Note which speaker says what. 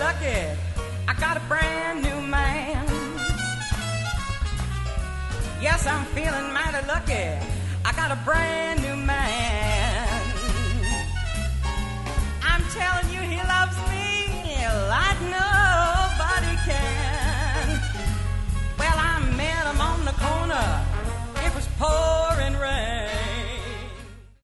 Speaker 1: lucky. I got a brand new man. Yes, I'm feeling mighty lucky. I got a brand